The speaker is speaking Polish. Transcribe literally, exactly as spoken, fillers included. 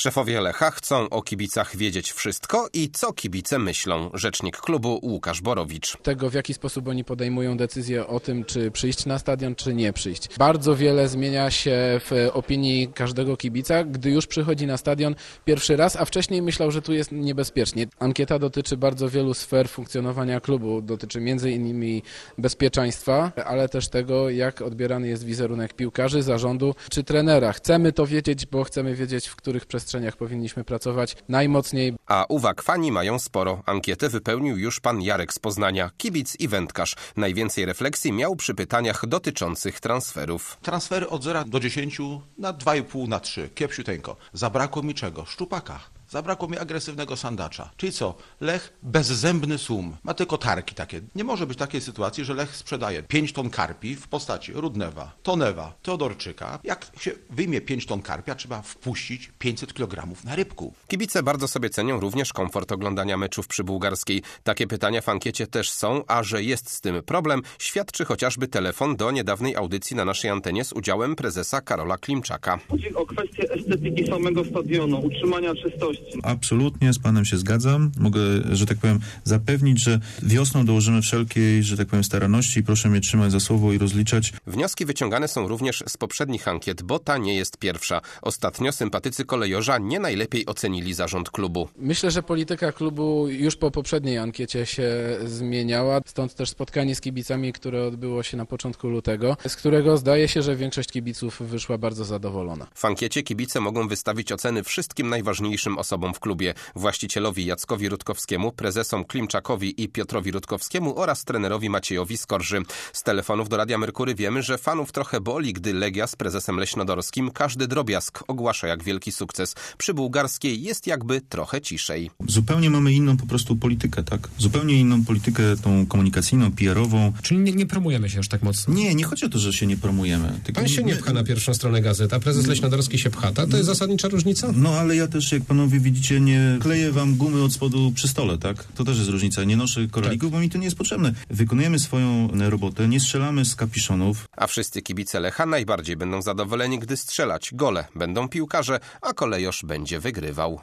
Szefowie Lecha chcą o kibicach wiedzieć wszystko i co kibice myślą. Rzecznik klubu Łukasz Borowicz. Tego, w jaki sposób oni podejmują decyzję o tym, czy przyjść na stadion, czy nie przyjść. Bardzo wiele zmienia się w opinii każdego kibica, gdy już przychodzi na stadion pierwszy raz, a wcześniej myślał, że tu jest niebezpiecznie. Ankieta dotyczy bardzo wielu sfer funkcjonowania klubu. Dotyczy między innymi bezpieczeństwa, ale też tego, jak odbierany jest wizerunek piłkarzy, zarządu czy trenera. Chcemy to wiedzieć, bo chcemy wiedzieć, w których przestrzeniach powinniśmy pracować najmocniej. A uwag fani mają sporo. Ankietę wypełnił już pan Jarek z Poznania, kibic i wędkarz. Najwięcej refleksji miał przy pytaniach dotyczących transferów. Transfery od zera do dziesięciu na dwa i pół na trzy. Kiepsiuteńko. Zabrakło mi czego? Szczupaka. Zabrakło mi agresywnego sandacza. Czyli co? Lech bezzębny sum. Ma tylko tarki takie. Nie może być takiej sytuacji, że Lech sprzedaje pięć ton karpi w postaci Rudnewa, Tonewa, Teodorczyka. Jak się wyjmie pięć ton karpia, trzeba wpuścić pięćset kilogramów na rybku. Kibice bardzo sobie cenią również komfort oglądania meczów przy Bułgarskiej. Takie pytania w ankiecie też są, a że jest z tym problem, świadczy chociażby telefon do niedawnej audycji na naszej antenie z udziałem prezesa Karola Klimczaka. Chodzi o kwestię estetyki samego stadionu, utrzymania czystości. Absolutnie z panem się zgadzam. Mogę, że tak powiem, zapewnić, że wiosną dołożymy wszelkiej, że tak powiem, staranności i proszę mnie trzymać za słowo i rozliczać. Wnioski wyciągane są również z poprzednich ankiet, bo ta nie jest pierwsza. Ostatnio sympatycy kolejorza nie najlepiej ocenili zarząd klubu. Myślę, że polityka klubu już po poprzedniej ankiecie się zmieniała. Stąd też spotkanie z kibicami, które odbyło się na początku lutego, z którego zdaje się, że większość kibiców wyszła bardzo zadowolona. W ankiecie kibice mogą wystawić oceny wszystkim najważniejszym osobom w klubie. Właścicielowi Jackowi Rutkowskiemu, prezesom Klimczakowi i Piotrowi Rutkowskiemu oraz trenerowi Maciejowi Skorży. Z telefonów do Radia Merkury wiemy, że fanów trochę boli, gdy Legia z prezesem Leśnodorskim każdy drobiazg ogłasza jak wielki sukces. Przy Bułgarskiej jest jakby trochę ciszej. Zupełnie mamy inną po prostu politykę, tak? Zupełnie inną politykę tą komunikacyjną, P R-ową. Czyli nie, nie promujemy się aż tak mocno? Nie, nie chodzi o to, że się nie promujemy. Tylko Pan się nie pcha na pierwszą stronę gazety, a prezes Leśnodorski się pcha. To jest zasadnicza różnica? No ale ja też, jak panowie widzicie, nie kleję wam gumy od spodu przy stole, tak? To też jest różnica. Nie noszę koralików, tak, bo mi to nie jest potrzebne. Wykonujemy swoją robotę, nie strzelamy z kapiszonów. A wszyscy kibice Lecha najbardziej będą zadowoleni, gdy strzelać gole będą piłkarze, a kolejorz będzie wygrywał.